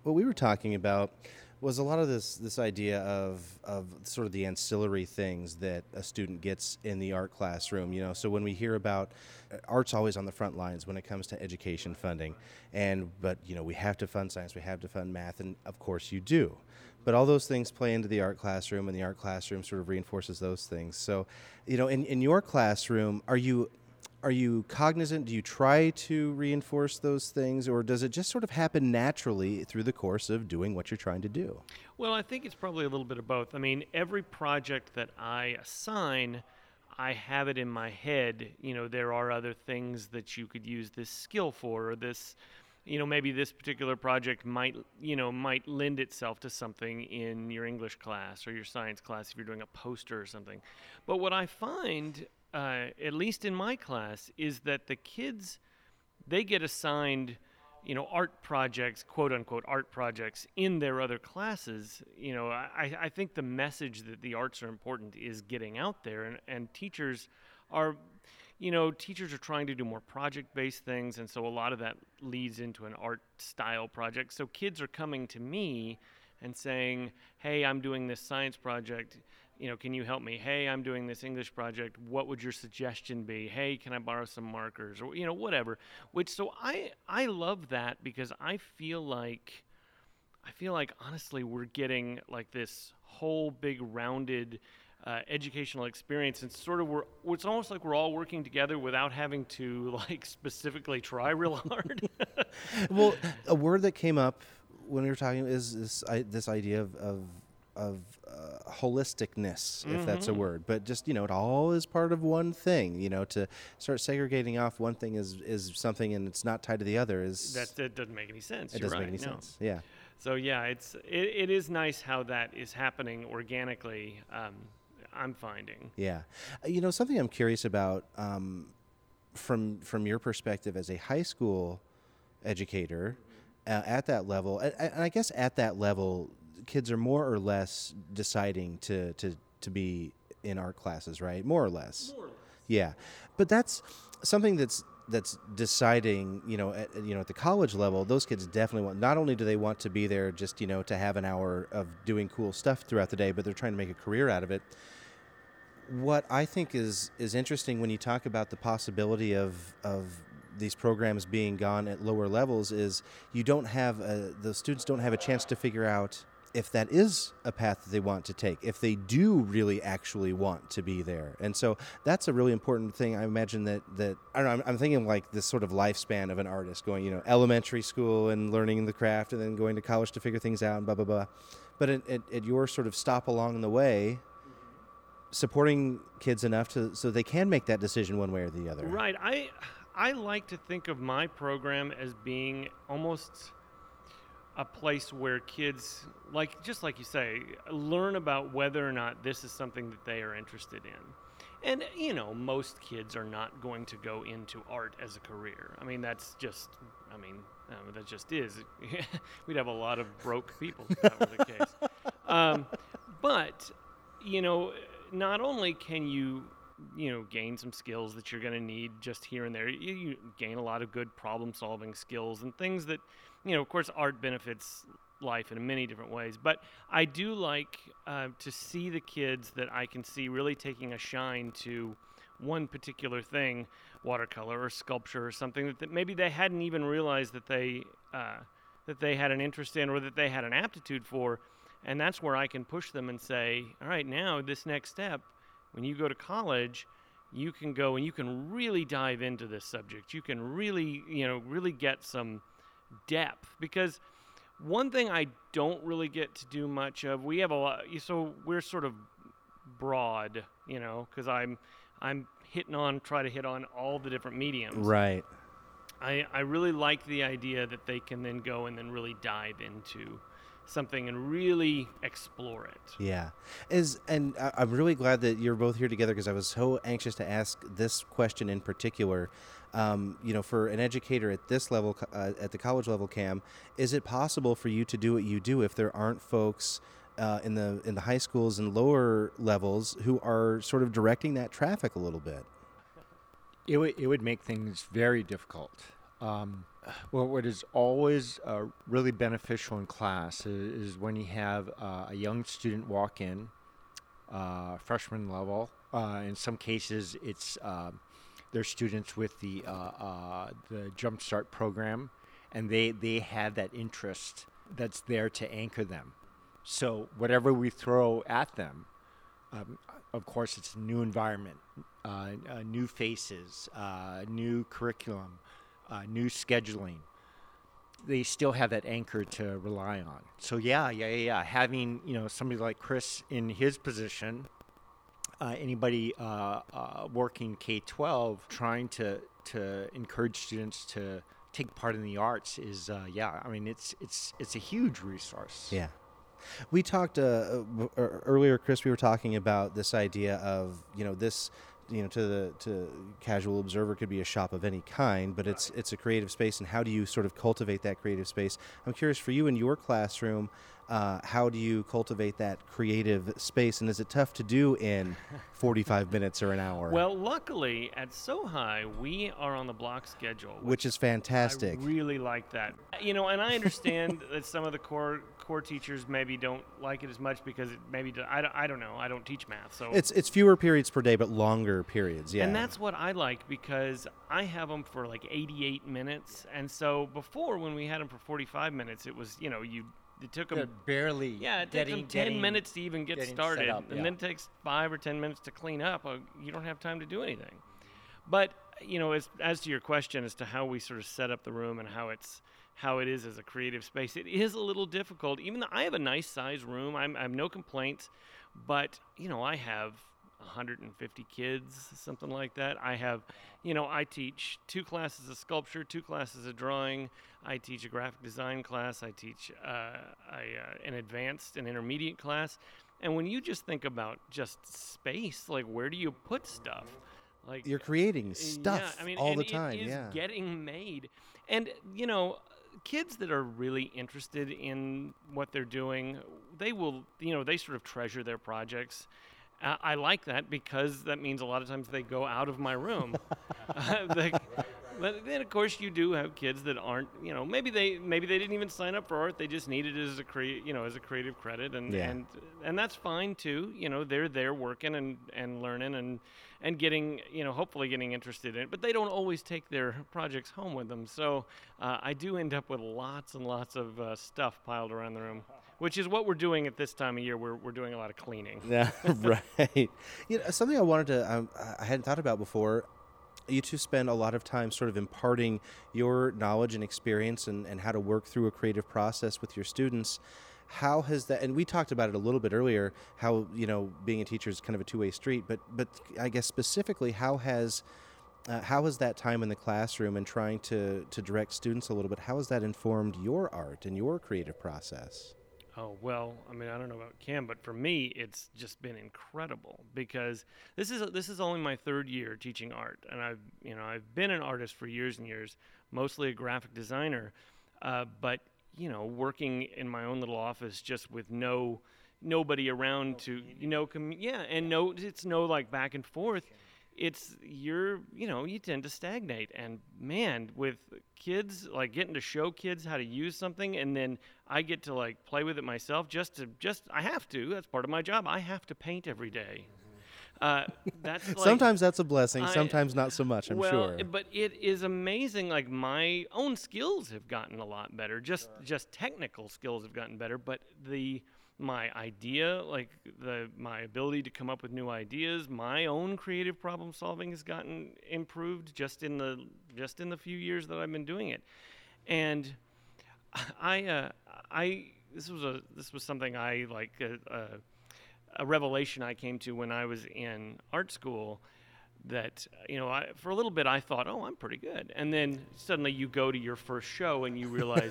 what we were talking about was a lot of this idea of sort of the ancillary things that a student gets in the art classroom. So when we hear about art's always on the front lines when it comes to education funding, but we have to fund science, we have to fund math, and of course you do. But all those things play into the art classroom, and the art classroom sort of reinforces those things. So, in your classroom, are you cognizant? Do you try to reinforce those things, or does it just sort of happen naturally through the course of doing what you're trying to do? Well, I think it's probably a little bit of both. I mean, every project that I assign, I have it in my head. There are other things that you could use this skill for, or this, maybe this particular project might lend itself to something in your English class or your science class if you're doing a poster or something. But what I find, at least in my class, is that the kids, they get assigned, art projects, quote unquote art projects in their other classes. I think the message that the arts are important is getting out there, and teachers are trying to do more project-based things, and so a lot of that leads into an art style project. So kids are coming to me and saying, hey, I'm doing this science project, can you help me? Hey, I'm doing this English project. What would your suggestion be? Hey, can I borrow some markers? Or, whatever. So I love that, because I feel like honestly we're getting like this whole big rounded educational experience, and sort of it's almost like we're all working together without having to like specifically try real hard. Well, a word that came up when we were talking is this idea of holisticness, if that's a word, but just, it all is part of one thing. To start segregating off one thing is something and it's not tied to the other that doesn't make any sense. It doesn't make any sense. Yeah. So yeah, it is nice how that is happening organically. I'm finding. Yeah. Something I'm curious about from your perspective as a high school educator at that level, and I guess at that level, kids are more or less deciding to be in art classes, right? More or less. Yeah. But that's something that's deciding, at the college level. Those kids definitely want, not only do they want to be there just, to have an hour of doing cool stuff throughout the day, but they're trying to make a career out of it. What I think is interesting when you talk about the possibility of these programs being gone at lower levels is you don't have the students don't have a chance to figure out if that is a path that they want to take, if they do really actually want to be there. And so that's a really important thing. I imagine that I don't know, I'm thinking like this sort of lifespan of an artist going, elementary school and learning the craft and then going to college to figure things out and blah, blah, blah. But at your sort of stop along the way, supporting kids enough so they can make that decision one way or the other. Right. I like to think of my program as being almost a place where kids, just like you say, learn about whether or not this is something that they are interested in. And, most kids are not going to go into art as a career. I mean, that just is. We'd have a lot of broke people if that were the case. But, not only can you gain some skills that you're going to need just here and there, you gain a lot of good problem-solving skills and things that, of course, art benefits life in many different ways. But I do like to see the kids that I can see really taking a shine to one particular thing, watercolor or sculpture or something that maybe they hadn't even realized that they had an interest in or that they had an aptitude for. And that's where I can push them and say, all right, now this next step, when you go to college, you can go and you can really dive into this subject. You can really get some depth. Because one thing I don't really get to do much of, we have a lot, so we're sort of broad, because I'm try to hit on all the different mediums. Right. I really like the idea that they can then go and then really dive into something and really explore it. Yeah. And I'm really glad that you're both here together, because I was so anxious to ask this question in particular. For an educator at this level, at the college level, Cam, is it possible for you to do what you do if there aren't folks in the high schools and lower levels who are sort of directing that traffic a little bit? It would make things very difficult. Well, what is always really beneficial in class is when you have a young student walk in, freshman level. In some cases, it's they're students with the Jumpstart program, and they have that interest that's there to anchor them. So whatever we throw at them, of course, it's a new environment, new faces, new curriculum, new scheduling. They still have that anchor to rely on. So yeah. Having somebody like Chris in his position, anybody working K-12, trying to encourage students to take part in the arts is I mean it's a huge resource. Yeah. We talked earlier, Chris. We were talking about this idea of this, to casual observer could be a shop of any kind, but it's a creative space. And how do you sort of cultivate that creative space? I'm curious for you in your classroom. How do you cultivate that creative space, and is it tough to do in 45 minutes or an hour? Well, luckily at SoHi, we are on the block schedule, which is fantastic. I really like that. And I understand that some of the core teachers maybe don't like it as much because I don't know. I don't teach math, so it's fewer periods per day, but longer periods. Yeah, and that's what I like because I have them for like 88 minutes, and so before when we had them for 45 minutes, it was it took them barely. Yeah, it takes them 10 minutes to even get started, and then it takes 5 or 10 minutes to clean up. You don't have time to do anything. But as to your question as to how we sort of set up the room and how it is as a creative space, it is a little difficult. Even though I have a nice size room, I have no complaints. But I have 150 kids, something like that. I have, I teach 2 classes of sculpture, 2 classes of drawing. I teach a graphic design class. I teach an advanced and intermediate class. And when you just think about just space, like where do you put stuff? Like you're creating stuff all the time. It is getting made. And, kids that are really interested in what they're doing, they will, they sort of treasure their projects. I like that because that means a lot of times they go out of my room. But then, of course, you do have kids that aren't, maybe they didn't even sign up for art. They just need it as a creative credit, and that's fine too. They're there working and learning and getting, hopefully getting interested in it. But they don't always take their projects home with them. So I do end up with lots and lots of stuff piled around the room, which is what we're doing at this time of year. We're doing a lot of cleaning. Yeah, right. Something I wanted to I hadn't thought about before. You two spend a lot of time sort of imparting your knowledge and experience and how to work through a creative process with your students. How has that, and we talked about it a little bit earlier, how, being a teacher is kind of a two-way street, but I guess specifically, how has that time in the classroom and trying to direct students a little bit, how has that informed your art and your creative process? Oh, well, I mean, I don't know about Cam, but for me, it's just been incredible because this is only my 3rd year teaching art, and I've been an artist for years and years, mostly a graphic designer, but working in my own little office just with nobody around to it's no like back and forth. It's you tend to stagnate, and man, with kids, like getting to show kids how to use something, and then I get to like play with it myself. I have to. That's part of my job. I have to paint every day. That's like, sometimes that's a blessing. Sometimes not so much. I'm sure. But it is amazing. Like my own skills have gotten a lot better. Just technical skills have gotten better. But my idea, my ability to come up with new ideas, my own creative problem solving has gotten improved just in the few years that I've been doing it. And this was something I like a revelation I came to when I was in art school. That for a little bit I thought, oh, I'm pretty good, and then suddenly you go to your first show and you realize,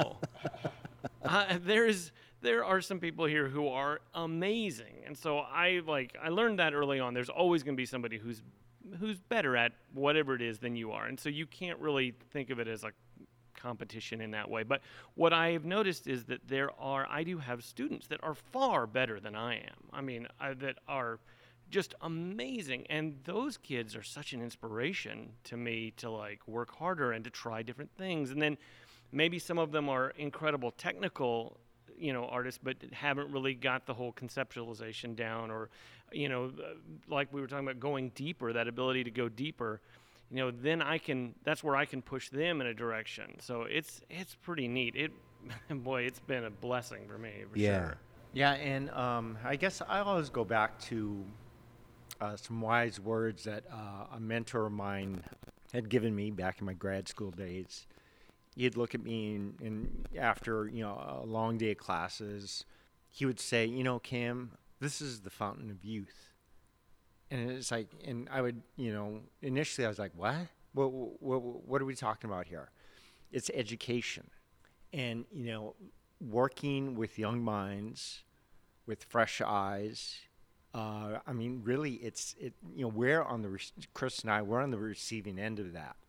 there are some people here who are amazing. And so I learned that early on. There's always going to be somebody who's better at whatever it is than you are. And so you can't really think of it as a competition in that way. But what I've noticed is that I do have students that are far better than I am. I mean, that are just amazing. And those kids are such an inspiration to me to like work harder and to try different things. And then maybe some of them are incredible technical, artists, but haven't really got the whole conceptualization down, or, like we were talking about going deeper, that ability to go deeper, then that's where I can push them in a direction. So it's pretty neat. Boy, it's been a blessing for me, for sure. Yeah, and I guess I always go back to some wise words that a mentor of mine had given me back in my grad school days. He'd look at me and after, a long day of classes, he would say, Cam, this is the fountain of youth. And it's like, and I would, initially I was like, what? What are we talking about here? It's education. And, working with young minds, with fresh eyes. Really, we're on the, Chris and I, we're on the receiving end of that,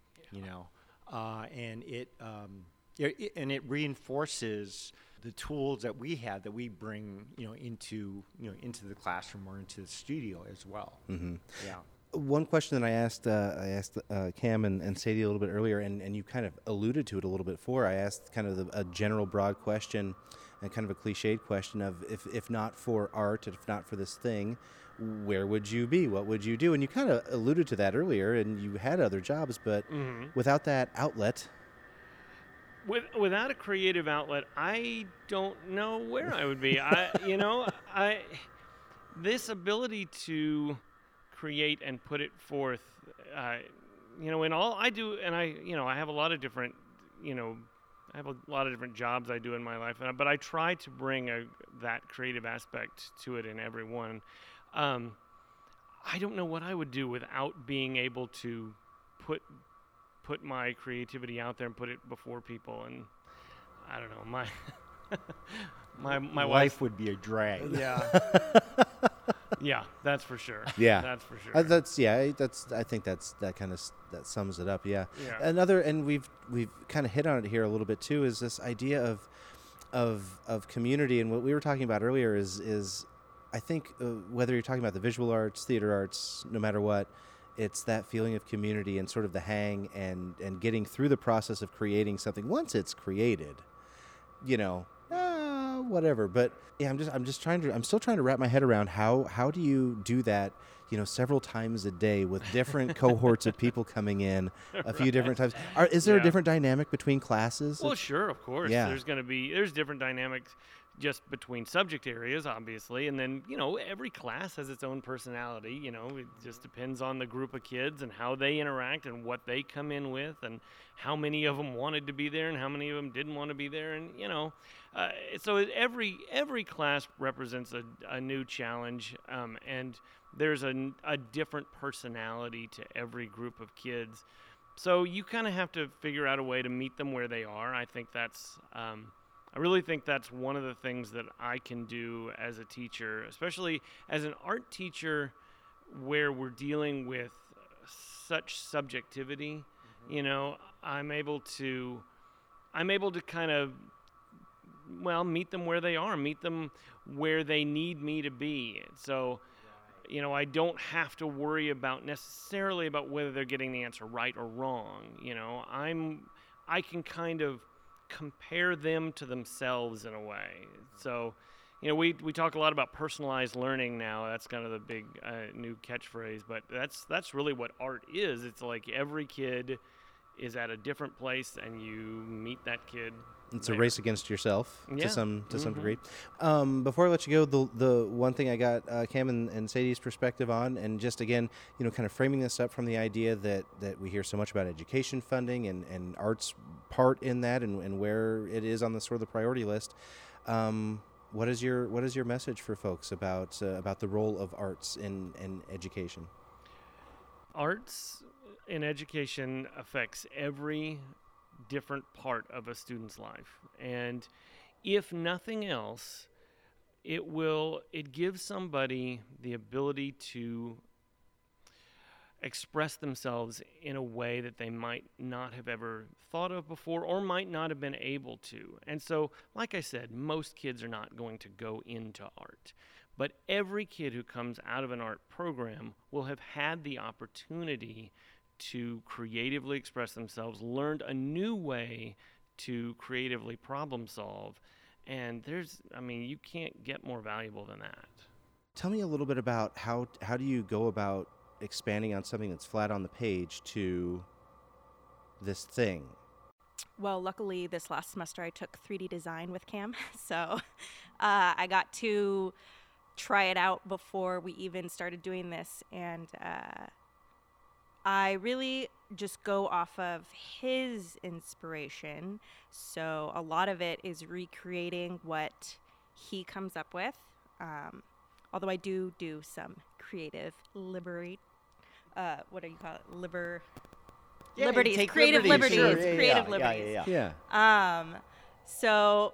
and it reinforces the tools that we have that we bring, into the classroom or into the studio as well. Mm-hmm. Yeah. One question that I asked Cam and Sadie a little bit earlier, and you kind of alluded to it a little bit before. I asked kind of a general broad question and kind of a cliched question of if not for art, if not for this thing, where would you be? What would you do? And you kind of alluded to that earlier, and you had other jobs, but without that outlet. Without a creative outlet, I don't know where I would be. This ability to create and put it forth, in all I do, and I have a lot of different, jobs I do in my life, but I try to bring that creative aspect to it in every one. I don't know what I would do without being able to put my creativity out there and put it before people, and I don't know, my life would be a drag. Yeah. Yeah, that's for sure. Yeah, that's for sure. I think that sums it up. Yeah. Yeah. And we've kind of hit on it here a little bit too, is this idea of community, and what we were talking about earlier is I think whether you're talking about the visual arts, theater arts, no matter what, it's that feeling of community and sort of the hang and getting through the process of creating something. Once it's created, whatever. But yeah, I'm still trying to wrap my head around how do you do that, several times a day with different cohorts of people coming in a few different times. Is there a different dynamic between classes? Well, sure, of course. Yeah. There's different dynamics just between subject areas, obviously, and then every class has its own personality. It just depends on the group of kids and how they interact and what they come in with, and how many of them wanted to be there and how many of them didn't want to be there, and so every class represents a new challenge, and there's a different personality to every group of kids. So you kind of have to figure out a way to meet them where they are. I think I really think that's one of the things that I can do as a teacher, especially as an art teacher, where we're dealing with such subjectivity. I'm able to kind of, meet them where they are, meet them where they need me to be. So, I don't have to worry necessarily about whether they're getting the answer right or wrong. I can kind of compare them to themselves in a way. So, we talk a lot about personalized learning now. That's kind of the big new catchphrase, but that's really what art is. It's like every kid is at a different place, and you meet that kid. It's a race against yourself to some degree. Before I let you go, the one thing I got Cam and Sadie's perspective on, and just again, kind of framing this up from the idea that we hear so much about education funding and arts part in that, and where it is on the sort of the priority list. What is your message for folks about the role of arts in education? Arts in education affects every different part of a student's life, and if nothing else, it gives somebody the ability to express themselves in a way that they might not have ever thought of before, or might not have been able to. And so, like I said, most kids are not going to go into art, But every kid who comes out of an art program will have had the opportunity to creatively express themselves, learned a new way to creatively problem solve. And you can't get more valuable than that. Tell me a little bit about how do you go about expanding on something that's flat on the page to this thing? Well, luckily this last semester I took 3D design with Cam, so I got to try it out before we even started doing this, and I really just go off of his inspiration. So a lot of it is recreating what he comes up with. Although I do some creative liberties, creative liberties, Sure. creative liberties. Yeah. So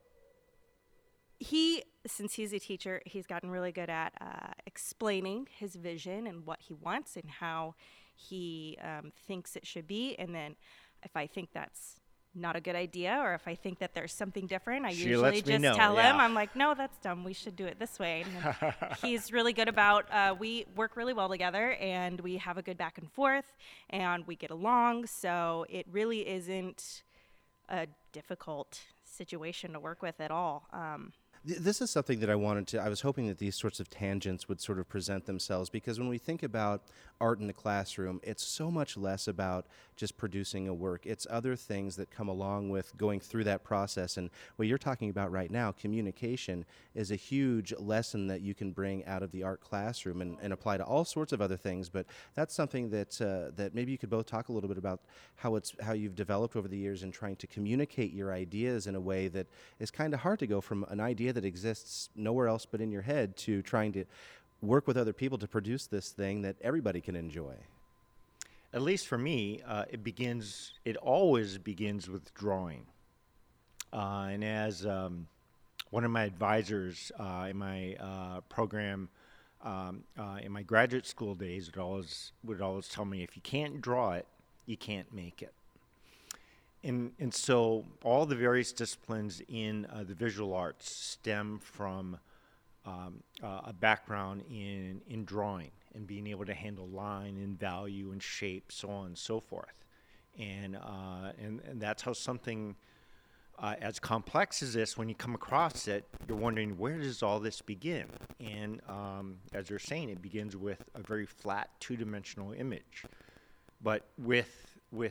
since he's a teacher, he's gotten really good at explaining his vision and what he wants and how he thinks it should be. And then if I think that's not a good idea, or if I think that there's something different, I usually just tell him, I'm like, no, that's dumb. We should do it this way. And he's really good about, we work really well together, and we have a good back and forth, and we get along. So it really isn't a difficult situation to work with at all. This is something that I was hoping that these sorts of tangents would sort of present themselves, because when we think about art in the classroom, it's so much less about just producing a work. It's other things that come along with going through that process. And what you're talking about right now, communication, is a huge lesson that you can bring out of the art classroom and apply to all sorts of other things. But that's something that maybe you could both talk a little bit about how you've developed over the years in trying to communicate your ideas in a way that is kind of hard to go from an idea that exists nowhere else but in your head to trying to work with other people to produce this thing that everybody can enjoy. At least for me, it always begins with drawing. And as one of my advisors in my program, in my graduate school days, would always tell me, if you can't draw it, you can't make it. And so all the various disciplines in the visual arts stem from a background in drawing and being able to handle line and value and shape, so on and so forth. And that's how something as complex as this, when you come across it, you're wondering, where does all this begin? And as you're saying, it begins with a very flat two-dimensional image, but with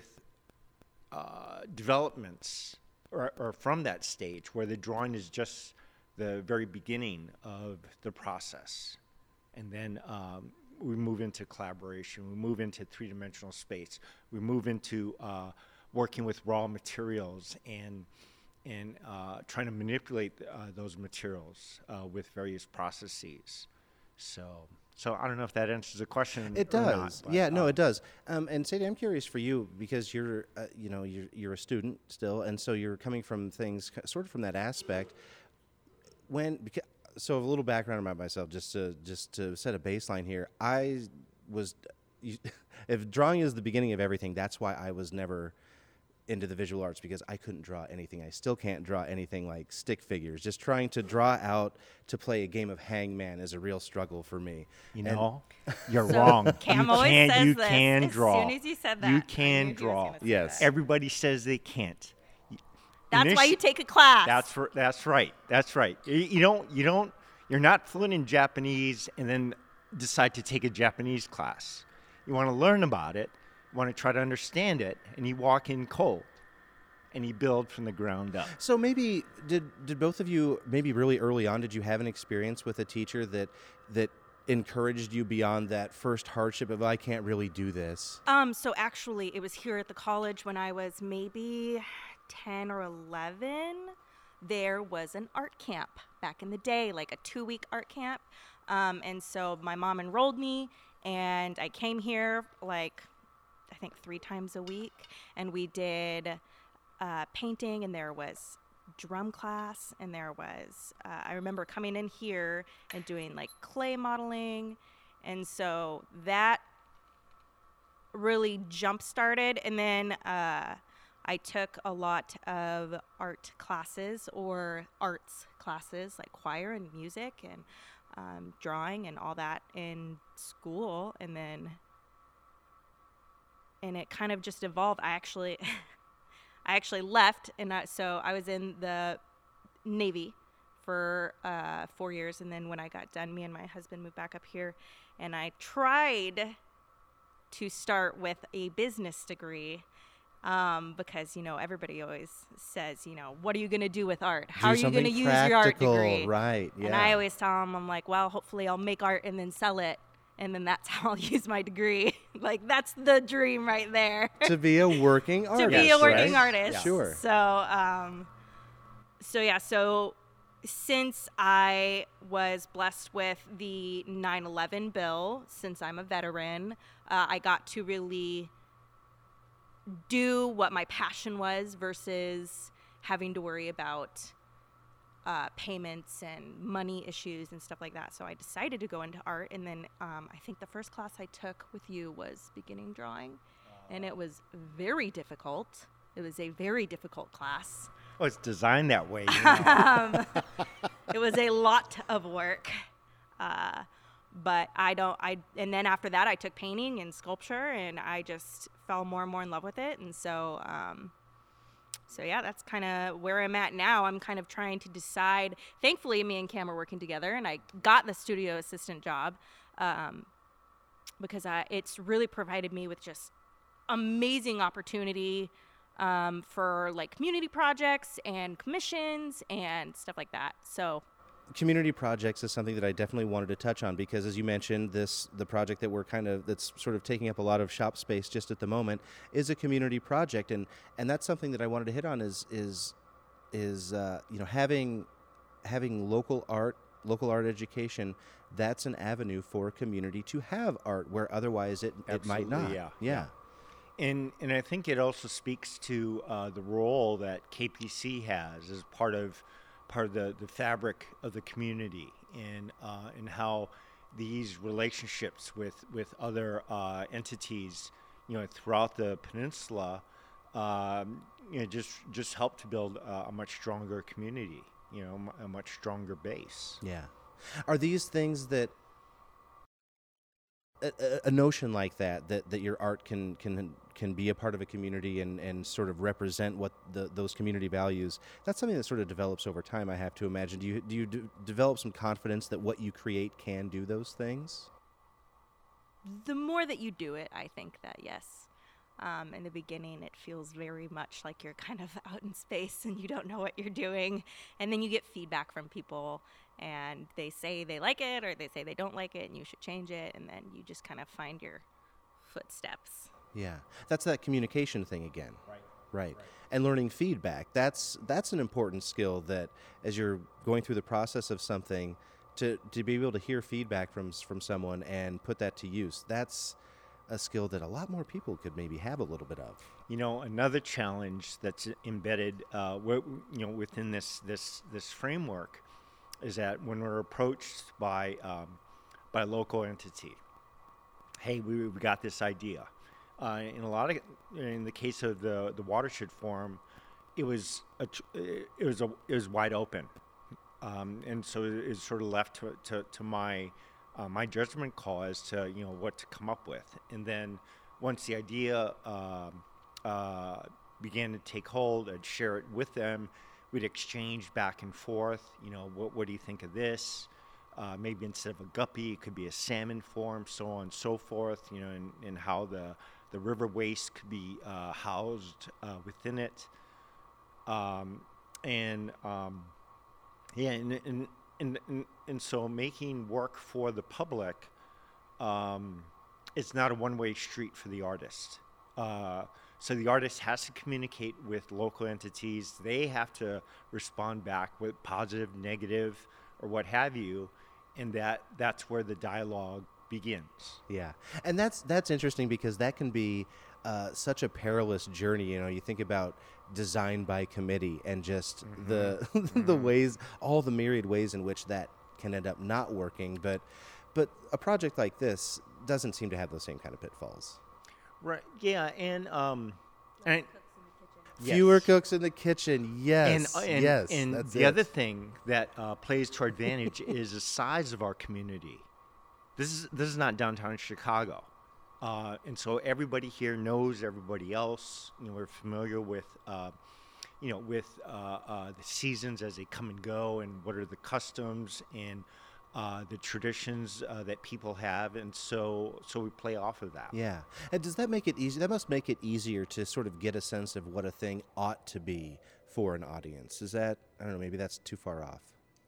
developments or from that stage where the drawing is just the very beginning of the process. And then we move into collaboration, we move into three-dimensional space, we move into working with raw materials and trying to manipulate those materials with various processes. So I don't know if that answers the question. It does. Not, yeah, no, it does. And Sadie, I'm curious for you, because you're a student still, and so you're coming from things sort of from that aspect. So a little background about myself, just to set a baseline here. If drawing is the beginning of everything, that's why I was never into the visual arts, because I couldn't draw anything. I still can't draw anything like stick figures. Just trying to draw out to play a game of hangman is a real struggle for me. You're wrong. Cam always says you this. can draw. As soon as you said that, You I can knew he was draw. gonna say Yes. that. Everybody says they can't. That's why you take a class. That's right. You're not fluent in Japanese and then decide to take a Japanese class. You want to learn about it, you want to try to understand it, and you walk in cold and you build from the ground up. So maybe did both of you, maybe really early on, did you have an experience with a teacher that encouraged you beyond that first hardship of, I can't really do this? So actually, it was here at the college when I was maybe 10 or 11. There was an art camp back in the day, like a 2-week art camp. And so my mom enrolled me, and I came here I think 3 times a week, and we did painting, and there was drum class, and there was I remember coming in here and doing like clay modeling, and so that really jump started. And then I took a lot of art classes or arts classes like choir and music, and drawing and all that in school, and it kind of just evolved. I actually left, and so I was in the Navy for 4 years, and then when I got done, me and my husband moved back up here, and I tried to start with a business degree, because everybody always says, what are you going to do with art? How are you going to use your art degree? Right. Yeah. And I always tell them, I'm like, well, hopefully I'll make art and then sell it, and then that's how I'll use my degree. Like, that's the dream right there. To be a working artist. To be a working right? artist. Yeah. Sure. So since I was blessed with the 9/11 bill, since I'm a veteran, I got to really do what my passion was versus having to worry about payments and money issues and stuff like that. So I decided to go into art, and then I think the first class I took with you was beginning drawing, and it was very difficult. It was a very difficult class. Well, it's designed that way. It was a lot of work, but and then after that I took painting and sculpture, and I just fell more and more in love with it. And so yeah, that's kind of where I'm at now. I'm kind of trying to decide. Thankfully, me and Cam are working together, and I got the studio assistant job because it's really provided me with just amazing opportunity for like community projects and commissions and stuff like that. So community projects is something that I definitely wanted to touch on, because as you mentioned, the project that that's sort of taking up a lot of shop space just at the moment is a community project, and that's something that I wanted to hit on is having local art education. That's an avenue for a community to have art where otherwise it might not. Yeah. And I think it also speaks to the role that KPC has as part of the fabric of the community, and how these relationships with other entities, throughout the peninsula, just help to build a much stronger community, a much stronger base. Yeah. Are these things that a notion like that your art can be a part of a community and sort of represent what those community values, that's something that sort of develops over time, I have to imagine. Do you develop some confidence that what you create can do those things? The more that you do it, I think that yes. In the beginning, it feels very much like you're kind of out in space and you don't know what you're doing. And then you get feedback from people, and they say they like it or they say they don't like it and you should change it. And then you just kind of find your footsteps. Yeah. That's that communication thing again. Right. And learning feedback. That's an important skill that as you're going through the process of something, to be able to hear feedback from someone and put that to use. That's a skill that a lot more people could maybe have a little bit of. Another challenge that's embedded within this framework is that when we're approached by a local entity, hey, we got this idea. In the case of the Watershed Forum, it was wide open, and so it is sort of left to my judgment call as to what to come up with. And then once the idea began to take hold, I'd share it with them. We'd exchange back and forth. What do you think of this? Maybe instead of a guppy, it could be a salmon form, so on and so forth. And how the river waste could be housed within it. And so making work for the public, it's not a one-way street for the artist. So the artist has to communicate with local entities. They have to respond back with positive, negative, or what have you, and that's where the dialogue begins. Yeah, and that's interesting, because that can be such a perilous journey. You think about design by committee and just the ways, all the myriad ways in which that can end up not working. But a project like this doesn't seem to have those same kind of pitfalls. Right. Yeah, and Fewer Yes. cooks in the kitchen. Yes. Yes. And that's the it. other thing that plays to our advantage is the size of our community. This is not downtown Chicago, and so everybody here knows everybody else. We're familiar with the seasons as they come and go, and what are the customs and the traditions that people have, and so we play off of that. Yeah. And does that make it easy? That must make it easier to sort of get a sense of what a thing ought to be for an audience. Is that, I don't know, maybe that's too far off.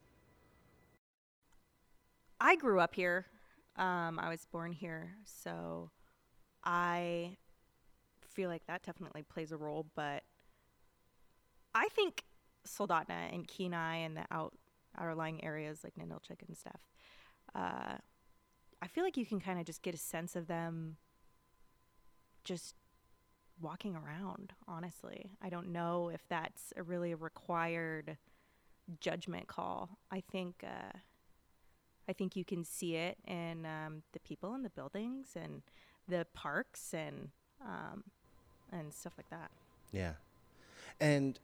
I grew up here. I was born here, so I feel like that definitely plays a role. But I think Soldotna and Kenai and the outerlying areas like Ninilchik and stuff, I feel like you can kind of just get a sense of them just walking around, honestly. I don't know if that's a really required judgment call. I think you can see it in the people in the buildings and the parks and stuff like that. Yeah. And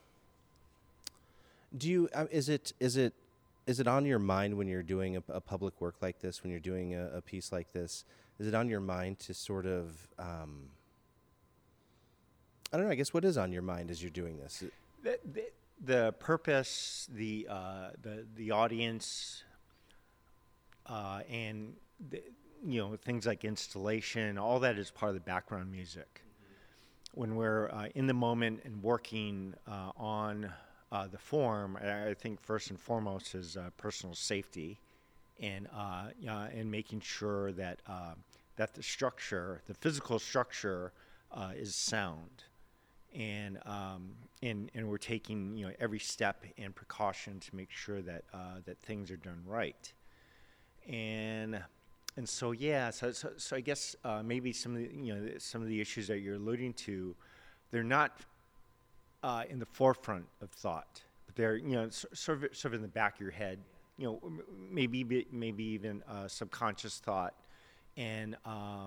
do you, is it on your mind when you're doing a public work like this, when you're doing a piece like this, is it on your mind to sort of, I don't know, I guess what is on your mind as you're doing this? The purpose, the audience, and things like installation, all that is part of the background music. When we're in the moment and working on the form, I think first and foremost is personal safety, and making sure that that the structure, the physical structure, is sound, and we're taking every step and precaution to make sure that that things are done right. And so I guess maybe some of the issues that you're alluding to, they're not in the forefront of thought, but they're sort of in the back of your head, maybe even subconscious thought, and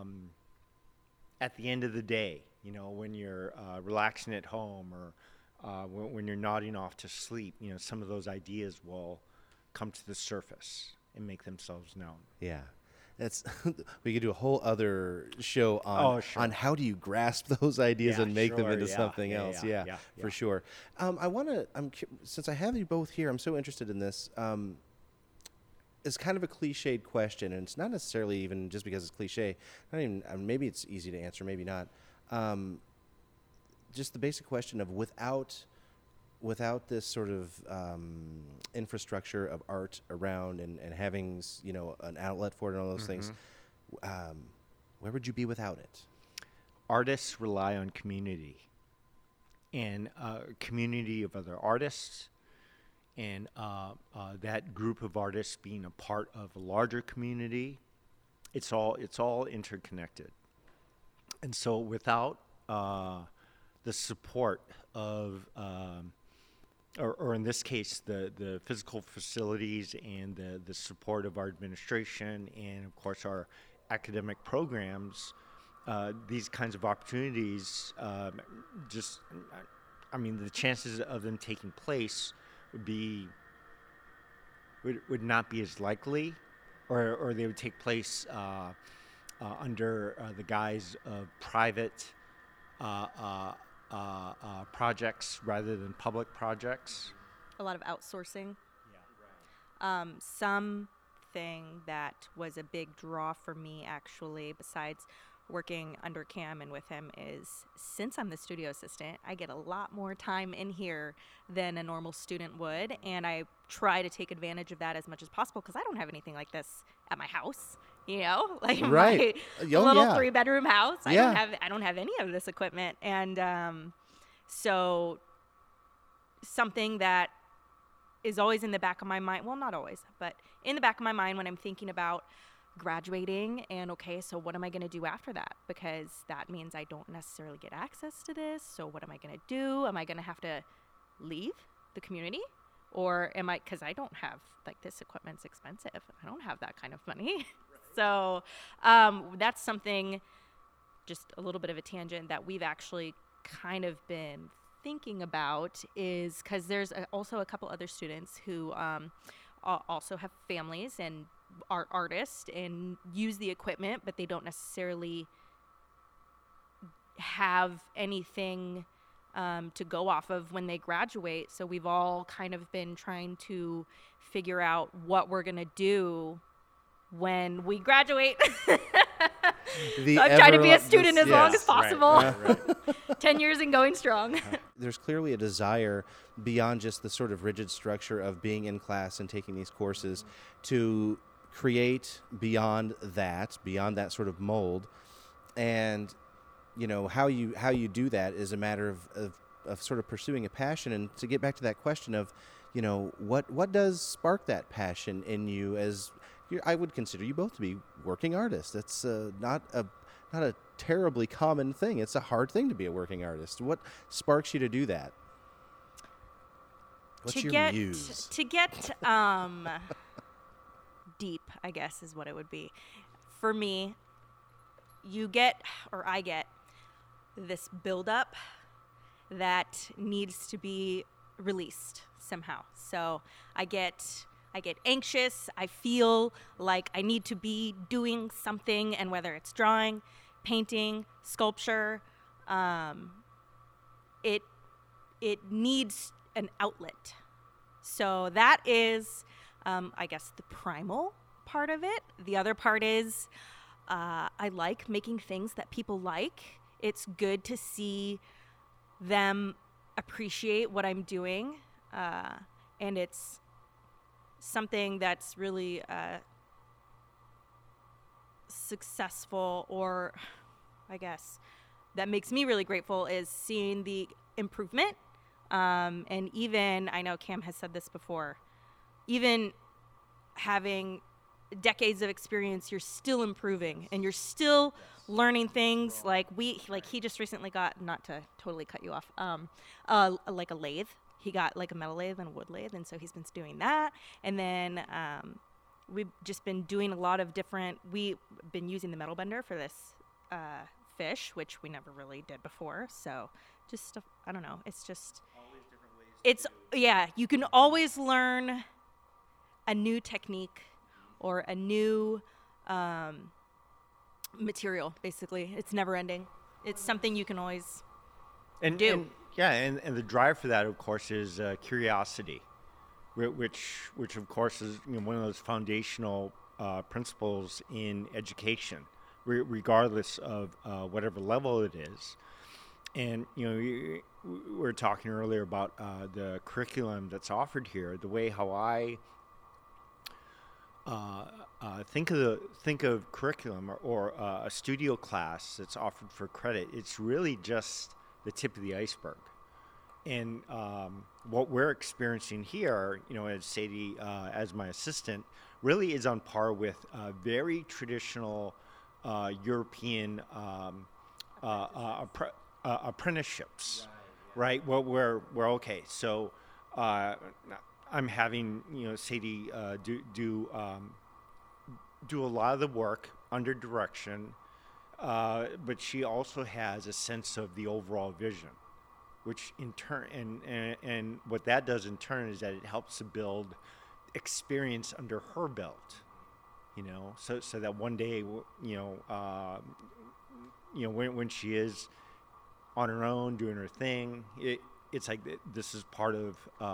at the end of the day, when you're relaxing at home or when you're nodding off to sleep, some of those ideas will come to the surface and make themselves known. Yeah. That's we could do a whole other show on how do you grasp those ideas and make them into something else. Yeah, for sure. Since I have you both here, I'm so interested in this. It's kind of a cliched question, and it's not necessarily even just because it's cliche. Not even maybe it's easy to answer, maybe not. Just the basic question of without this sort of infrastructure of art around and having an outlet for it and all those things, where would you be without it? Artists rely on community, and a community of other artists, and that group of artists being a part of a larger community. It's all interconnected, and so without the support of or in this case, the physical facilities and the support of our administration and, of course, our academic programs, these kinds of opportunities, the chances of them taking place would not be as likely, or they would take place under the guise of private projects rather than public projects. A lot of outsourcing. Yeah, right. Something that was a big draw for me, actually, besides working under Cam and with him, is since I'm the studio assistant, I get a lot more time in here than a normal student would, and I try to take advantage of that as much as possible because I don't have anything like this at my house. Like right. my little 3-bedroom house. I don't have any of this equipment, and so something that is always in the back of my mind. Well, not always, but in the back of my mind when I'm thinking about graduating and okay, so what am I going to do after that? Because that means I don't necessarily get access to this. So what am I going to do? Am I going to have to leave the community? Or am I, because I don't have, this equipment's expensive. I don't have that kind of money. So that's something, just a little bit of a tangent, that we've actually kind of been thinking about is because there's also a couple other students who also have families and are artists and use the equipment, but they don't necessarily have anything to go off of when they graduate. So we've all kind of been trying to figure out what we're going to do when we graduate. So I'm trying to be a student as long as possible. Right. 10 years and going strong. There's clearly a desire beyond just the sort of rigid structure of being in class and taking these courses to create beyond that sort of mold. And, you know, how you do that is a matter of sort of pursuing a passion. And to get back to that question of, you know, what does spark that passion in you? As I would consider you both to be working artists. It's not a terribly common thing. It's a hard thing to be a working artist. What sparks you to do that? What's your muse? To get deep, I guess, is what it would be. For me, I get this buildup that needs to be released somehow. So I get anxious. I feel like I need to be doing something, and whether it's drawing, painting, sculpture, it needs an outlet. So that is, I guess, the primal part of it. The other part is I like making things that people like. It's good to see them appreciate what I'm doing, and it's something that's really successful, or I guess that makes me really grateful, is seeing the improvement. And even, I know Cam has said this before, even having decades of experience, you're still improving and you're still learning things. Like he just recently got, not to totally cut you off, like a lathe. He got like a metal lathe and a wood lathe, and so he's been doing that. And then we've just been doing a lot of we've been using the metal bender for this fish, which we never really did before. So just, I don't know, it's just, always different ways you can always learn a new technique or a new material, basically. It's never ending. It's something you can always do. And the drive for that, of course, is curiosity, which of course is, you know, one of those foundational principles in education, regardless of whatever level it is. And, you know, we were talking earlier about the curriculum that's offered here. The way how I think of curriculum or a studio class that's offered for credit, it's really just the tip of the iceberg. And what we're experiencing here, you know, as Sadie, as my assistant, really is on par with very traditional European apprenticeships, right? Well, we're okay. So I'm having, you know, Sadie do a lot of the work under direction, but she also has a sense of the overall vision, which in turn, and what that does in turn is that it helps to build experience under her belt, you know, so that one day, when she is on her own doing her thing, it's like this is part of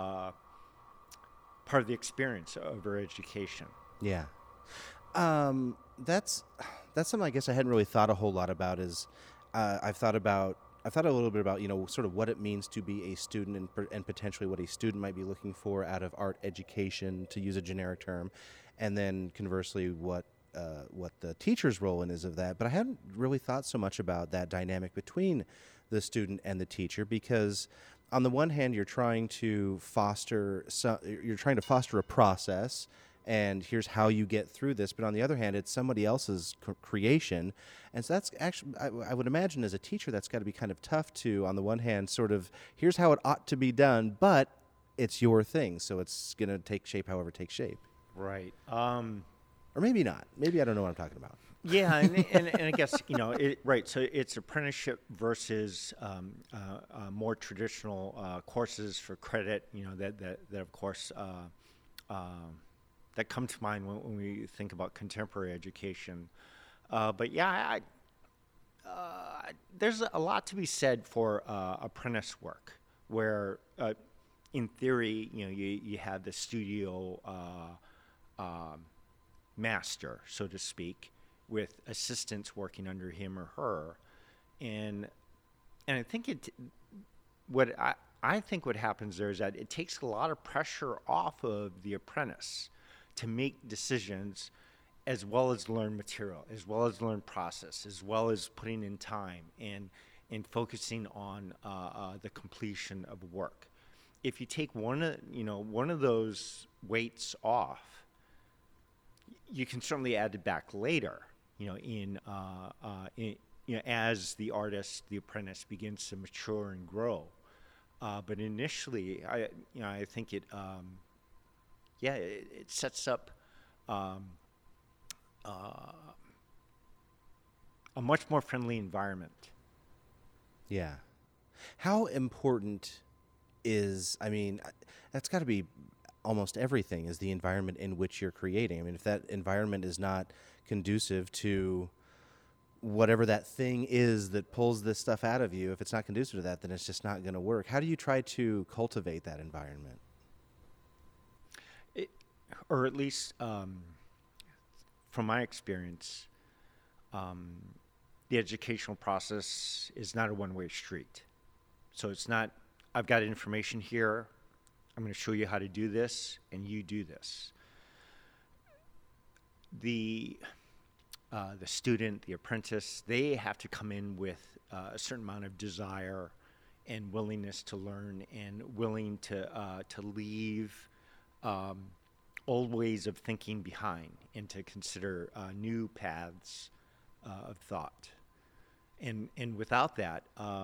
the experience of her education. Yeah. That's something I guess I hadn't really thought a whole lot about. Is I've thought a little bit about, you know, sort of what it means to be a student and potentially what a student might be looking for out of art education, to use a generic term, and then conversely what the teacher's role in is of that. But I hadn't really thought so much about that dynamic between the student and the teacher, because on the one hand you're trying to foster a process, and here's how you get through this. But on the other hand, it's somebody else's creation. And so that's actually, I would imagine as a teacher, that's got to be kind of tough to, on the one hand, sort of, here's how it ought to be done, but it's your thing. So it's going to take shape however it takes shape. Right. Or maybe not. Maybe I don't know what I'm talking about. Yeah, and I guess, right, so it's apprenticeship versus more traditional courses for credit, that of course, that come to mind when we think about contemporary education. But yeah, there's a lot to be said for apprentice work, where in theory, you have the studio master, so to speak, with assistants working under him or her, and I think I think what happens there is that it takes a lot of pressure off of the apprentice to make decisions, as well as learn material, as well as learn process, as well as putting in time and focusing on the completion of work. If you take one of those weights off, you can certainly add it back later, as the artist, the apprentice begins to mature and grow. But initially, I think it sets up a much more friendly environment. Yeah. How important is, that's got to be almost everything, is the environment in which you're creating. I mean, if that environment is not conducive to whatever that thing is that pulls this stuff out of you, if it's not conducive to that, then it's just not going to work. How do you try to cultivate that environment? Or at least, from my experience, the educational process is not a one-way street. So it's not, I've got information here, I'm going to show you how to do this, and you do this. The student, the apprentice, they have to come in with a certain amount of desire and willingness to learn, and willing to leave old ways of thinking behind, and to consider new paths of thought. And without that,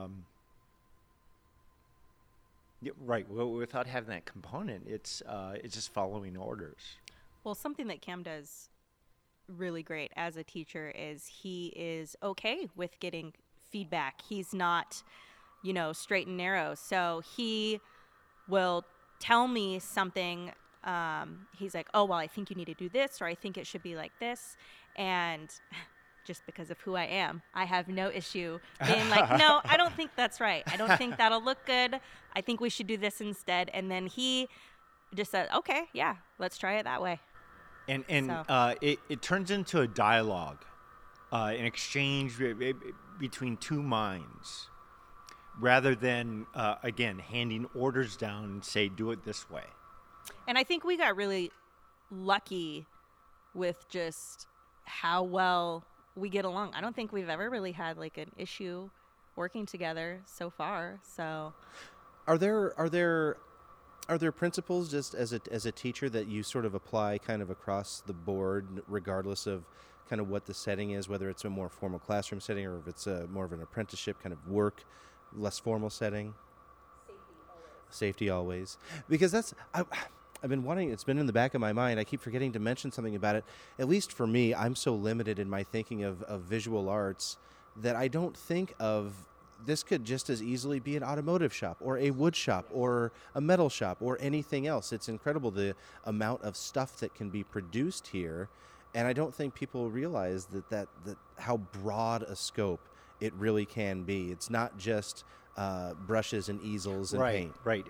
without having that component, it's just following orders. Well, something that Cam does really great as a teacher is he is okay with getting feedback. He's not, straight and narrow. So he will tell me something. He's like, oh, well, I think you need to do this, or I think it should be like this. And just because of who I am, I have no issue being like, no, I don't think that's right. I don't think that'll look good. I think we should do this instead. And then he just said, okay, yeah, let's try it that way. And it turns into a dialogue, an exchange between two minds, rather than, again, handing orders down and say, do it this way. And I think we got really lucky with just how well we get along. I don't think we've ever really had like an issue working together so far. So, are there principles just as a teacher that you sort of apply kind of across the board, regardless of kind of what the setting is, whether it's a more formal classroom setting or if it's more of an apprenticeship kind of work, less formal setting? Safety always. Because I've been wanting, it's been in the back of my mind. I keep forgetting to mention something about it. At least for me, I'm so limited in my thinking of visual arts that I don't think of this could just as easily be an automotive shop or a wood shop or a metal shop or anything else. It's incredible the amount of stuff that can be produced here. And I don't think people realize that how broad a scope it really can be. It's not just brushes and easels and paint. Right.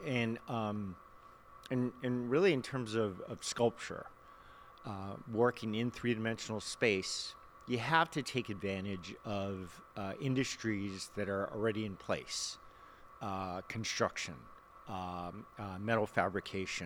And really in terms of sculpture, working in three-dimensional space, you have to take advantage of industries that are already in place. Construction, metal fabrication,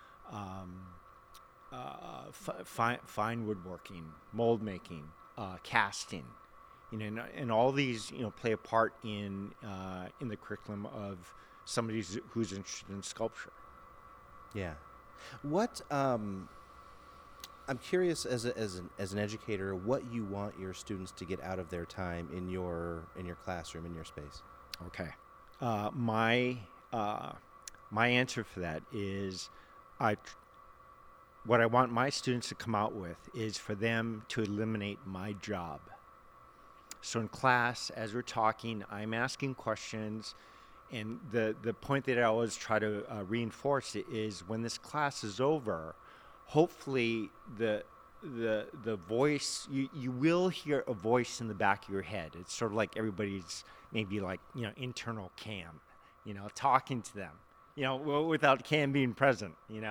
fine woodworking, mold making, casting. And all these, play a part in the curriculum of somebody who's interested in sculpture. Yeah. What I'm curious as an educator, what you want your students to get out of their time in your classroom, in your space. Okay. My answer for that is what I want my students to come out with is for them to eliminate my job. So in class, as we're talking, I'm asking questions, and the point that I always try to reinforce is when this class is over, hopefully the voice, you will hear a voice in the back of your head. It's sort of like everybody's maybe like, internal Cam, talking to them. Without Cam being present,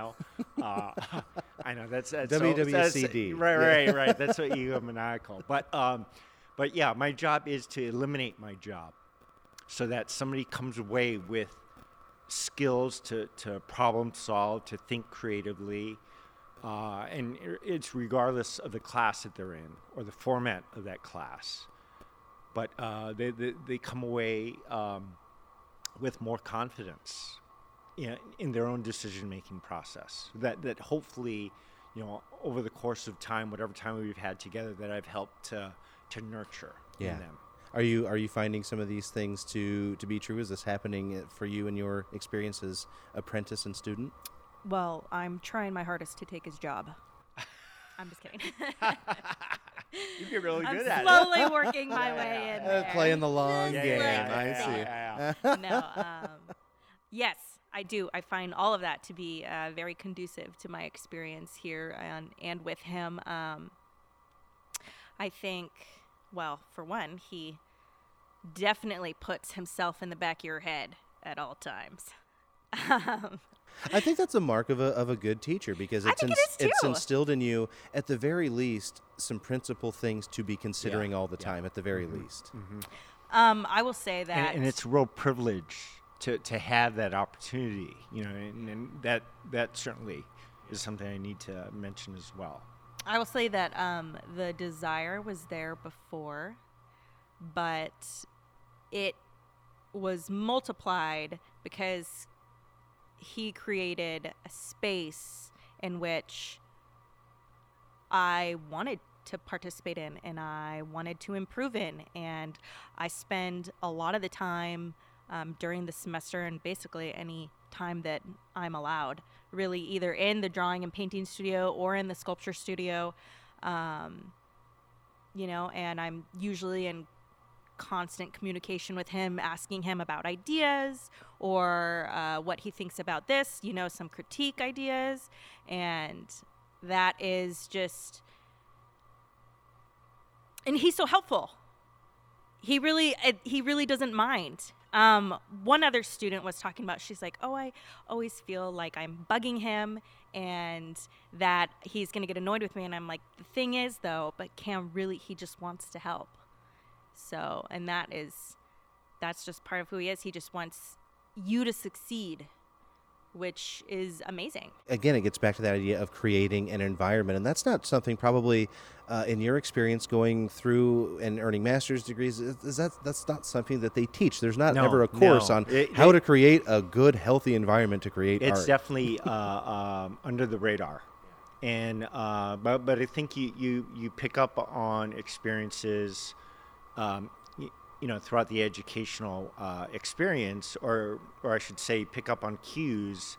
I know that's WWCD. Right. That's what egomaniacal. But yeah, my job is to eliminate my job, so that somebody comes away with skills to problem solve, to think creatively, and it's regardless of the class that they're in or the format of that class. But they come away with more confidence in their own decision-making process. That hopefully, over the course of time, whatever time we've had together, that I've helped to nurture in them. Are you finding some of these things to be true? Is this happening for you in your experience as apprentice and student? Well, I'm trying my hardest to take his job. I'm just kidding. You get really good I'm at slowly working my way in there. Playing the long Just game. Yeah. I see. No, yes, I do. I find all of that to be very conducive to my experience here and with him. I think, well, for one, he definitely puts himself in the back of your head at all times. I think that's a mark of a good teacher, because it's it's instilled in you, at the very least, some principal things to be considering all the time, at the very least. Mm-hmm. I will say that, and it's a real privilege to have that opportunity, and that certainly is something I need to mention as well. I will say that the desire was there before, but it was multiplied because he created a space in which I wanted to participate in and I wanted to improve in. And I spend a lot of the time during the semester, and basically any time that I'm allowed, really either in the drawing and painting studio or in the sculpture studio, and I'm usually in constant communication with him, asking him about ideas or what he thinks about this, some critique ideas. And that is just, and he's so helpful. He really doesn't mind. One other student was talking about, she's like, I always feel like I'm bugging him and that he's going to get annoyed with me. And I'm like, the thing is though, but Cam really, he just wants to help. So, and that's just part of who he is. He just wants you to succeed, which is amazing. Again, it gets back to that idea of creating an environment, and that's not something probably in your experience going through and earning master's degrees, that's not something that they teach. There's not ever a course on how to create a good, healthy environment to create art. It's definitely under the radar. And but I think you pick up on experiences throughout the educational experience, or I should say, pick up on cues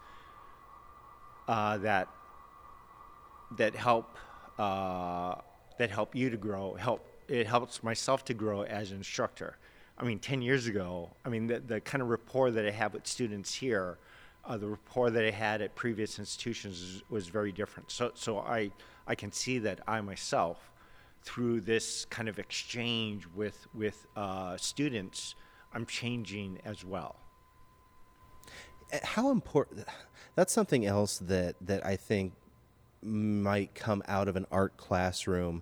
that help you to grow. It helps myself to grow as an instructor. 10 years ago, the kind of rapport that I have with students here, the rapport that I had at previous institutions was very different. So I can see that I myself, through this kind of exchange with students, I'm changing as well. How important, that's something else that I think might come out of an art classroom,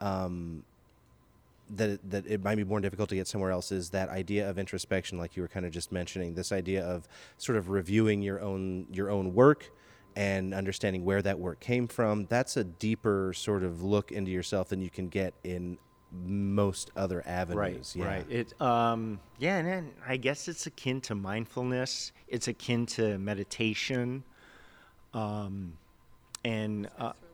that it might be more difficult to get somewhere else, is that idea of introspection, like you were kind of just mentioning, this idea of sort of reviewing your own work and understanding where that work came from. That's a deeper sort of look into yourself than you can get in most other avenues. Right. It and then I guess it's akin to mindfulness. It's akin to meditation, and in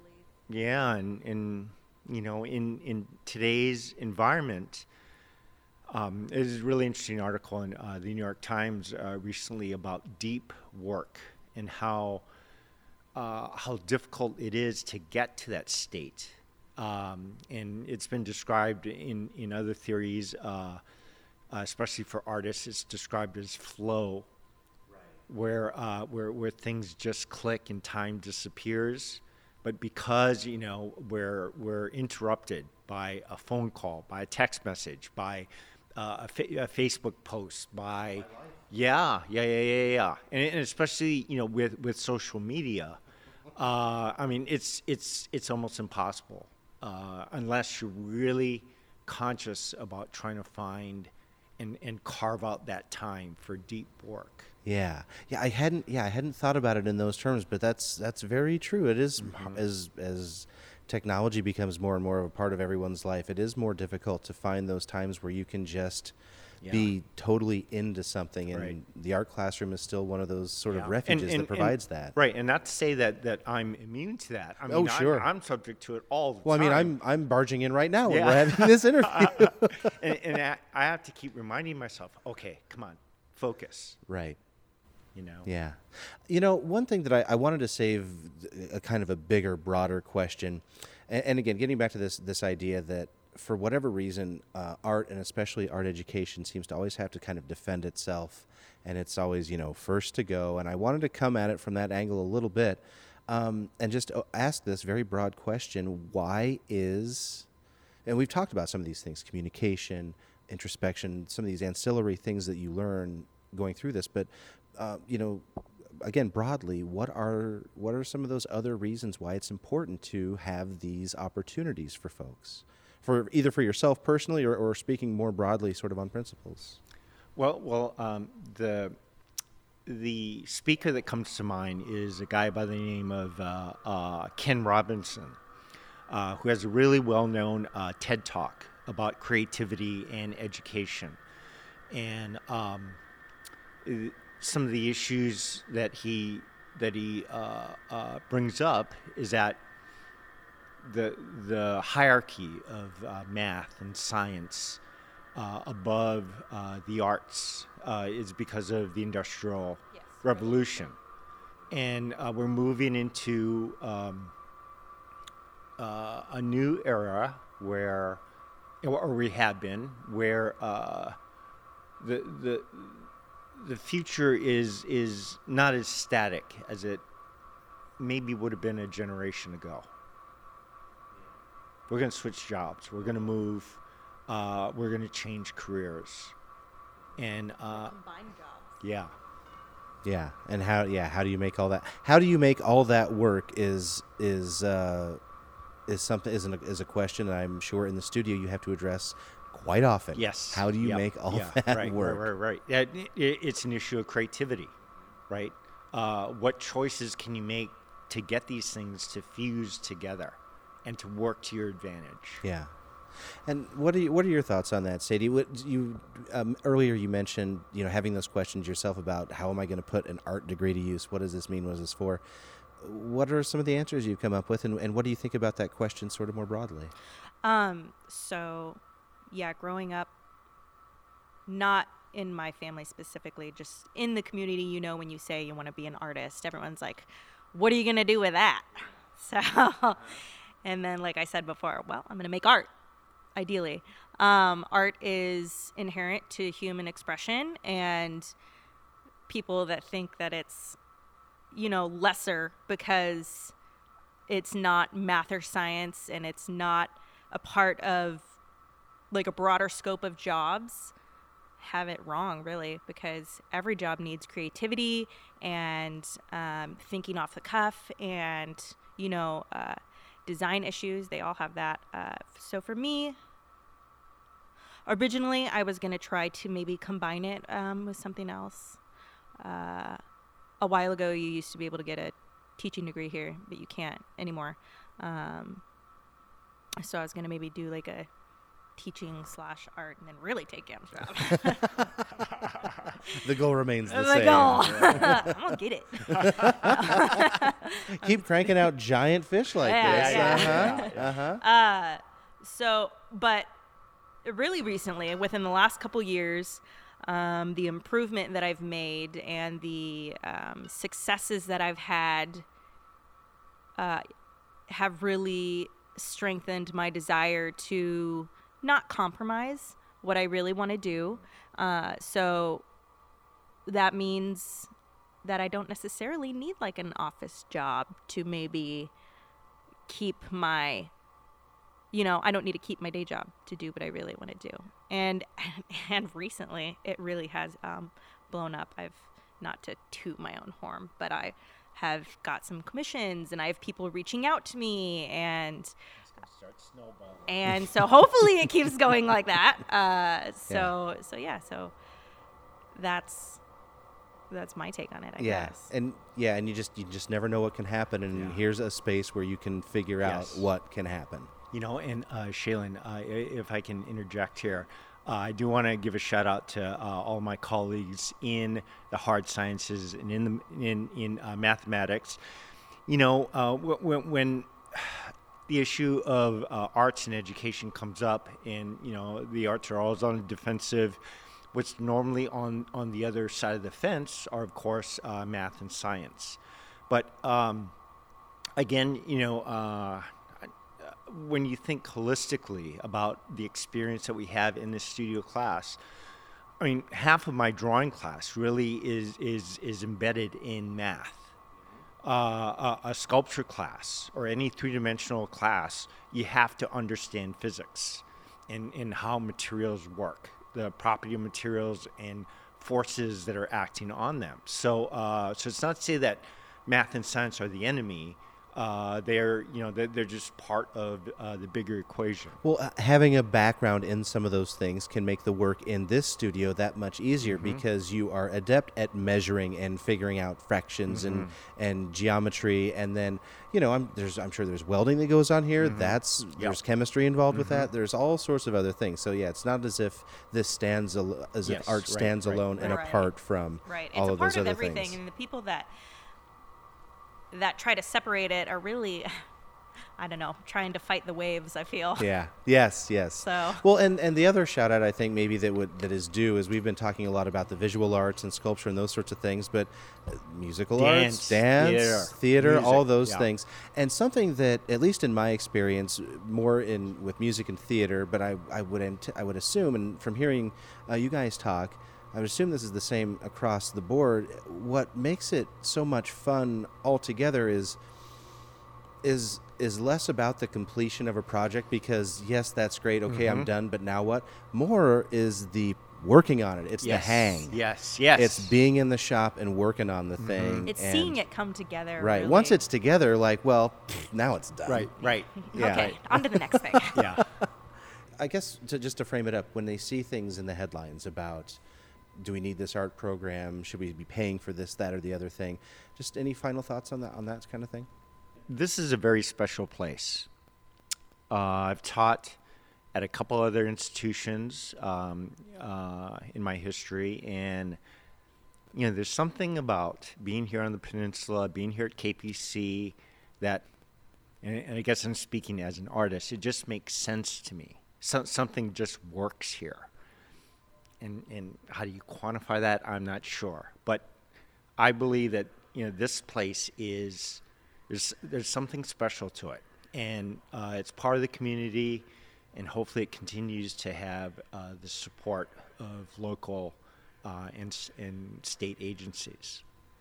today's environment, there's a really interesting article in the New York Times recently about deep work and how how difficult it is to get to that state. And it's been described in other theories, especially for artists, it's described as flow, where things just click and time disappears. But because, you know, we're interrupted by a phone call, by a text message, by a Facebook post, by yeah, and especially, you know, with social media, I mean, it's almost impossible unless you're really conscious about trying to find and carve out that time for deep work. Yeah, I hadn't thought about it in those terms, but that's very true. It is as technology becomes more and more of a part of everyone's life, it is more difficult to find those times where you can just be totally into something, and the art classroom is still one of those sort of refuges that provides that. Right, and not to say that I'm immune to that. I mean, sure. I'm subject to it all the time. Well, I mean, I'm barging in right now when we're having this interview. and I have to keep reminding myself, okay, come on, focus. Right. You know? Yeah. You know, one thing that I wanted to save a kind of a bigger, broader question, and again, getting back to this idea that for whatever reason, art and especially art education seems to always have to kind of defend itself, and it's always, you know, first to go. And I wanted to come at it from that angle a little bit, and just ask this very broad question: why is, and we've talked about some of these things, communication, introspection, some of these ancillary things that you learn going through this, but you know, again, broadly, what are some of those other reasons why it's important to have these opportunities for folks, for either for yourself personally or speaking more broadly, sort of on principles? Well, the speaker that comes to mind is a guy by the name of Ken Robinson, who has a really well-known TED Talk about creativity and education, and some of the issues that he brings up is that the hierarchy of math and science above the arts is because of the Industrial Revolution, and we're moving into a new era where, or we have been, where the future is not as static as it maybe would have been a generation ago. We're going to switch jobs. We're going to move. We're going to change careers, and Combine jobs. Yeah, and how do you make all that? How do you make all that work? Is something is a question that I'm sure in the studio you have to address quite often. Yes. How do you make all that work? Right. Yeah, it's an issue of creativity, right? What choices can you make to get these things to fuse together and to work to your advantage? Yeah. And what are your thoughts on that, Sadie? Earlier you mentioned, you know, having those questions yourself about how am I going to put an art degree to use? What does this mean? What is this for? What are some of the answers you've come up with, and what do you think about that question sort of more broadly? So, yeah, growing up, not in my family specifically, just in the community, you know, when you say you want to be an artist, everyone's like, what are you going to do with that? So, and then, like I said before, well, I'm going to make art, ideally. Art is inherent to human expression, and people that think that it's, you know, lesser because it's not math or science and it's not a part of like a broader scope of jobs have it wrong, really, because every job needs creativity and thinking off the cuff and, you know, design issues. They all have that. So for me, originally I was going to try to maybe combine it with something else. A while ago, you used to be able to get a teaching degree here, but you can't anymore. So I was going to maybe do like a teaching/art and then really take Cam's job. The goal remains the The same. goal. I'm going to get it. Keep cranking out giant fish like this. Yeah. So, but really recently, within the last couple years, the improvement that I've made and the successes that I've had have really strengthened my desire to not compromise what I really want to do. So that means that I don't necessarily need like an office job to maybe keep my, I don't need to keep my day job to do what I really want to do. And recently it really has blown up. Not to toot my own horn, but I have got some commissions and I have people reaching out to me, and so hopefully it keeps going like that. So that's my take on it, I guess. And you just never know what can happen, and here's a space where you can figure out what can happen. And Shaylin, if I can interject here, I do want to give a shout out to all my colleagues in the hard sciences and in mathematics. When the issue of arts and education comes up, and the arts are always on the defensive, what's normally on the other side of the fence are, of course, math and science. But again, when you think holistically about the experience that we have in this studio class, I mean, half of my drawing class really is embedded in math. A sculpture class or any three-dimensional class, you have to understand physics and how materials work, the property of materials and forces that are acting on them. So it's not to say that math and science are the enemy. They're just part of the bigger equation. Well, having a background in some of those things can make the work in this studio that much easier, because you are adept at measuring and figuring out fractions and geometry, and then I'm sure there's welding that goes on here. There's chemistry involved with that. There's all sorts of other things. So it's not as if this stands if art stands alone and apart from all of those other things. It's a part of everything, and the people that try to separate it are really, I don't know, trying to fight the waves, I feel. Yeah. Yes. So. Well, and the other shout out I think maybe that is due is we've been talking a lot about the visual arts and sculpture and those sorts of things, but musical arts, dance, theater, music, all those things. And something that, at least in my experience, more with music and theater, but I would assume, and from hearing you guys talk, I would assume this is the same across the board. What makes it so much fun altogether is less about the completion of a project, because yes, that's great. Okay, I'm done, but now what? More is the working on it. It's the hang. Yes. It's being in the shop and working on the thing. It's seeing it come together. Right. Really. Once it's together, now it's done. Right. Yeah. Okay, on to the next thing. Yeah. I guess just to frame it up, when they see things in the headlines about, do we need this art program? Should we be paying for this, that, or the other thing? Just any final thoughts on that kind of thing? This is a very special place. I've taught at a couple other institutions in my history, and there's something about being here on the peninsula, being here at KPC, that, and I guess I'm speaking as an artist, it just makes sense to me. Something just works here. And how do you quantify that? I'm not sure. But I believe that, this place there's something special to it. And it's part of the community, and hopefully it continues to have the support of local and state agencies.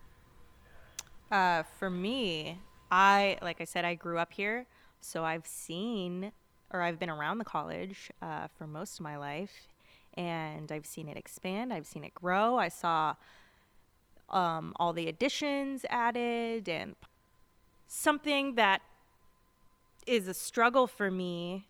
For me, like I said, I grew up here, so I've been around the college for most of my life. And I've seen it expand. I've seen it grow. I saw all the additions added, and something that is a struggle for me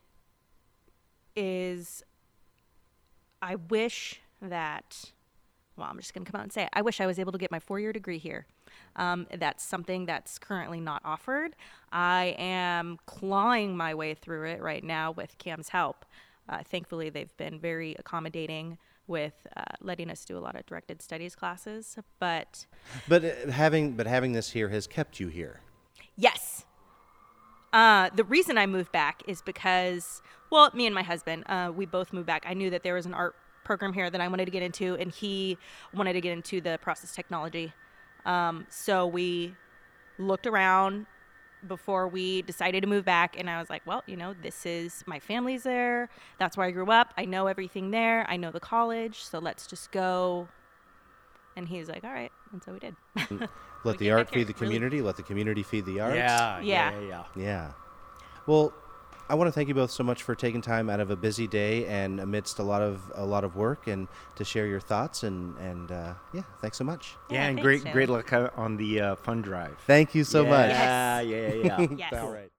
is I wish that, I'm just going to come out and say it. I wish I was able to get my 4-year degree here. That's something that's currently not offered. I am clawing my way through it right now with Cam's help. Thankfully, they've been very accommodating with letting us do a lot of directed studies classes. But having this here has kept you here. Yes. The reason I moved back is because, me and my husband, we both moved back. I knew that there was an art program here that I wanted to get into, and he wanted to get into the process technology. So we looked around, before we decided to move back. And I was like, well, this is my family's there. That's where I grew up. I know everything there. I know the college. So let's just go. And he's like, all right. And so we did. Let the art feed the community. Let the community feed the arts. Yeah. Well, I want to thank you both so much for taking time out of a busy day and amidst a lot of work, and to share your thoughts, and thanks so much. Yeah, and thanks, great luck on the fund drive. Thank you so much. Yeah. Yes. All right.